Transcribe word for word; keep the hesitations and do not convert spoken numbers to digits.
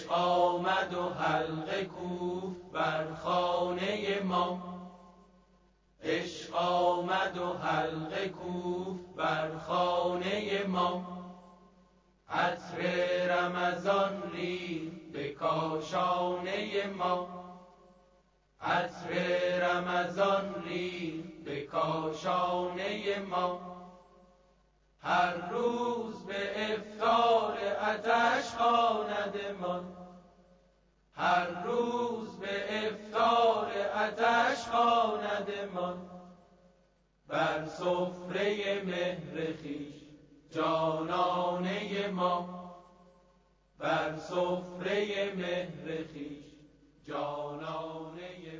عشق آمد و حلقه کوفت بر خانه ما، عشق آمد و حلقه کوفت بر خانه ما. عطر رمضان ریخت به کاشانه ما، عطر رمضان ریخت به کاشانه ما. هر روز به افطار آتش خواندمان، هر روز به افطار آتش خواندمان. بر سفره مهر خویش جانانه ما، بر سفره مهر خویش جانانه